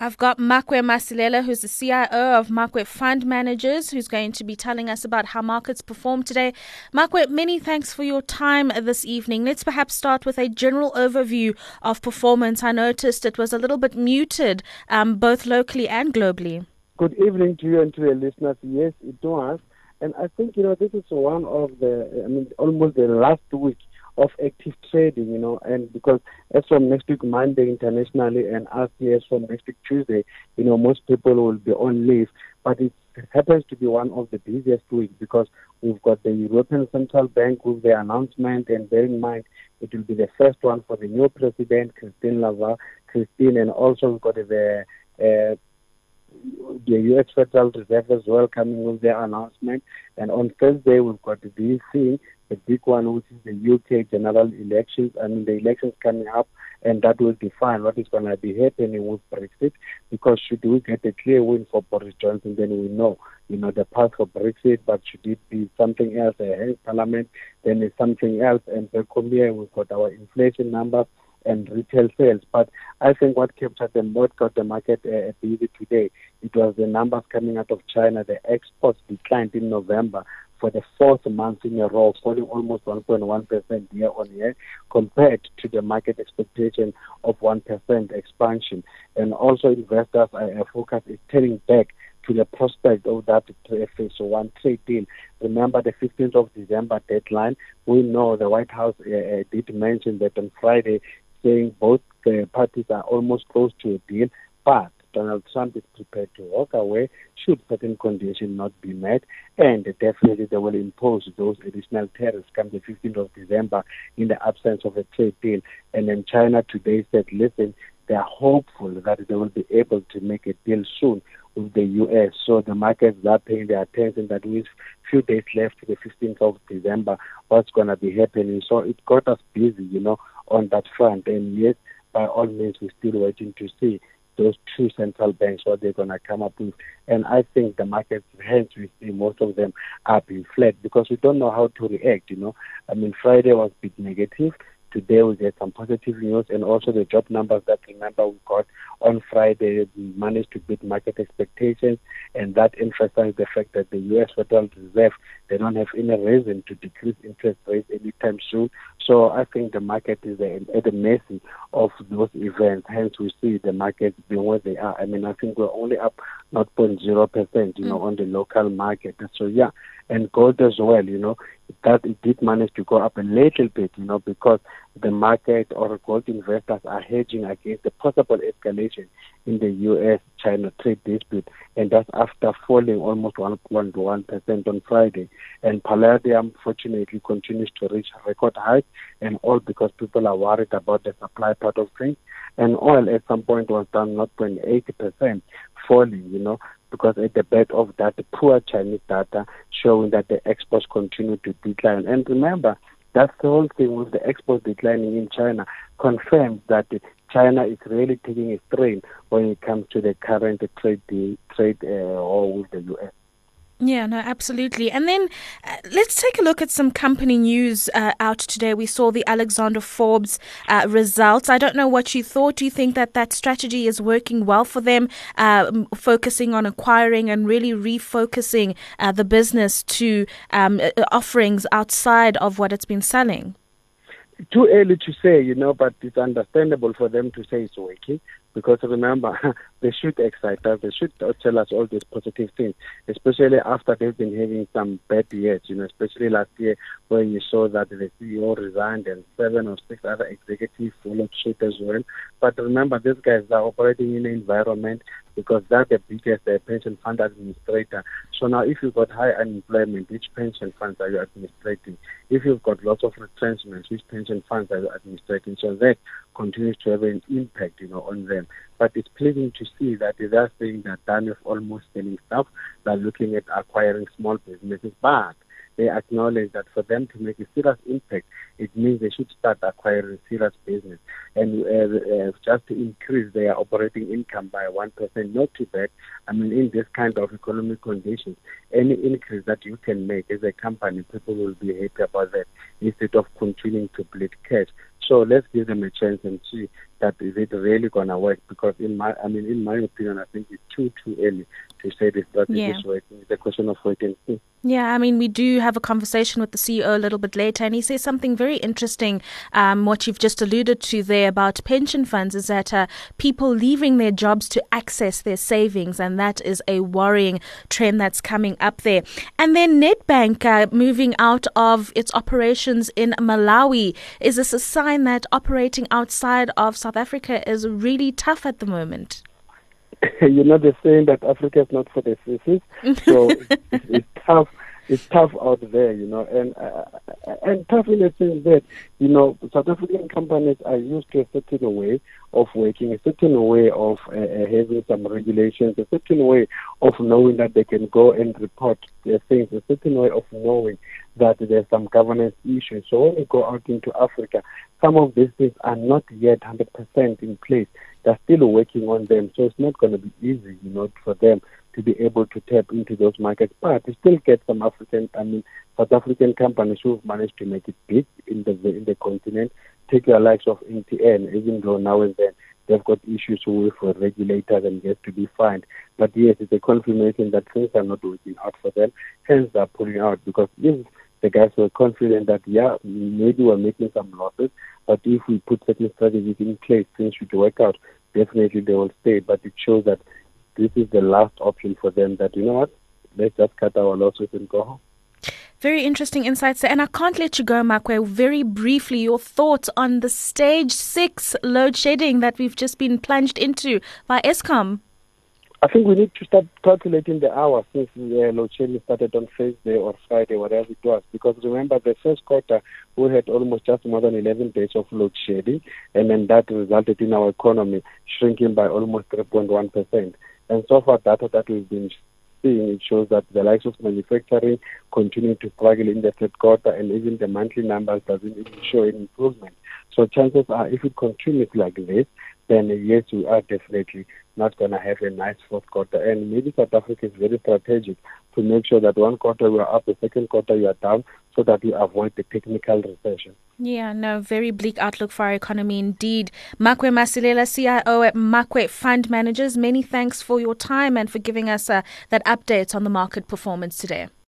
I've got Makwe Masilela, who's the CIO of Makwe Fund Managers, who's going to be telling us about how markets performed today. Makwe, many thanks for your time this evening. Let's perhaps start with a general overview of performance. I noticed it was a little bit muted, both locally and globally. Good evening to you and to your listeners. Yes, it was. And I think, this is one of almost the last week of active trading, and because as from next week, Monday internationally, and as from next week, Tuesday, most people will be on leave. But it happens to be one of the busiest weeks because we've got the European Central Bank with the announcement, and bear in mind, it will be the first one for the new president, Christine, and also we've got the U.S. Federal Reserve as well coming with their announcement. And on Thursday, we've got the DC, the big one, which is the UK general elections. The elections coming up, and that will define what is going to be happening with Brexit. Because should we get a clear win for Boris Johnson, then we know, the path for Brexit. But should it be something else, a parliament, then it's something else. And back home here, we've got our inflation numbers and retail sales. But I think what got the market busy today, it was the numbers coming out of China. The exports declined in November for the fourth month in a row, falling almost 1.1% year on year, compared to the market expectation of 1% expansion. And also investors' focus is turning back to the prospect of that phase one trade deal. Remember the 15th of December deadline. We know the White House did mention that on Friday, saying both parties are almost close to a deal, but Donald Trump is prepared to walk away should certain conditions not be met, and definitely they will impose those additional tariffs come the 15th of December in the absence of a trade deal. And then China today said, listen, they are hopeful that they will be able to make a deal soon with the U.S. So the markets are paying their attention that with few days left to the 15th of December, what's going to be happening. So it got us busy, on that front. And yes, by all means, we're still waiting to see those two central banks, what they're going to come up with. And I think the markets, hence we see most of them are being flat because we don't know how to react, Friday was a bit negative. Today we get some positive news, and also the job numbers that remember we got on Friday, we managed to beat market expectations, and that emphasized the fact that the U.S. Federal Reserve, they don't have any reason to decrease interest rates anytime soon. So I think the market is at the mercy of those events. Hence we see the markets being where they are. I think we're only up 0.0%, on the local market. So yeah, and gold as well, that it did manage to go up a little bit, because the market or gold investors are hedging against the possible escalation in the U.S.-China trade dispute, and that's after falling almost 1.1% on Friday. And palladium, fortunately, continues to reach record highs, and all because people are worried about the supply part of things. And oil at some point was down 0.8%, falling, because at the back of that, the poor Chinese data showing that the exports continue to decline. And remember, that's the whole thing with the exports declining in China confirms that China is really taking a strain when it comes to the current trade or with the U.S. Yeah, no, absolutely. And then let's take a look at some company news out today. We saw the Alexander Forbes results. I don't know what you thought. Do you think that strategy is working well for them, focusing on acquiring and really refocusing the business to offerings outside of what it's been selling? Too early to say, but it's understandable for them to say it's working. Because remember, they should excite us, they should tell us all these positive things, especially after they've been having some bad years, especially last year where you saw that the CEO resigned and 7 or 6 other executives followed suit as well. But remember, these guys are operating in an environment because they're the biggest pension fund administrator. So now if you've got high unemployment, which pension funds are you administrating? If you've got lots of retrenchments, which pension funds are you administrating? So that continues to have an impact, on them. But it's pleasing to see that they're saying they're done with almost selling stuff. They're looking at acquiring small businesses, but they acknowledge that for them to make a serious impact, it means they should start acquiring serious business. And just to increase their operating income by 1%, not too bad. In this kind of economic conditions, any increase that you can make as a company, people will be happy about that instead of continuing to bleed cash So let's give them a chance and see that is it really gonna work. Because in my opinion, I think it's too early to say this strategy is working. It's a question of wait and see. Yeah, I mean, we do have a conversation with the CEO a little bit later, and he says something very interesting, what you've just alluded to there about pension funds, is that people leaving their jobs to access their savings, and that is a worrying trend that's coming up there. And then Nedbank moving out of its operations in Malawi. Is this a sign that operating outside of South Africa is really tough at the moment? They're saying that Africa is not for the sissies, so it's tough. It's tough out there, and tough in the sense that, South African companies are used to a certain way of working, a certain way of having some regulations, a certain way of knowing that they can go and report their things, a certain way of knowing that there's some governance issues. So when you go out into Africa, some of these things are not yet 100% in place. They're still working on them, so it's not going to be easy, for them to be able to tap into those markets. But you still get some South African companies who've managed to make it big in the continent. Take your likes of MTN, even though now and then they've got issues with regulators and get to be fined. But yes, it's a confirmation that things are not working out for them. Hence, they're pulling out, because if the guys were confident that, maybe we're making some losses, but if we put certain strategies in place, things should work out, definitely they will stay. But it shows that this is the last option for them, that, let's just cut our losses and go home. Very interesting insights there. And I can't let you go, Makwe. Very briefly, your thoughts on the stage 6 load shedding that we've just been plunged into by Eskom. I think we need to start calculating the hours since the load shedding started on Thursday or Friday, whatever it was. Because remember, the first quarter, we had almost just more than 11 days of load shedding, and then that resulted in our economy shrinking by almost 3.1%. And so far, data that we've been seeing, it shows that the likes of manufacturing continue to struggle in the third quarter, and even the monthly numbers doesn't even show any improvement. So chances are, if it continues like this, then yes, we are definitely not going to have a nice fourth quarter. And maybe South Africa is very strategic to make sure that one quarter we are up, the second quarter we are down, so that we avoid the technical recession. Yeah, no, very bleak outlook for our economy indeed. Makwe Masilela, CIO at Makwe Fund Managers, many thanks for your time and for giving us that update on the market performance today.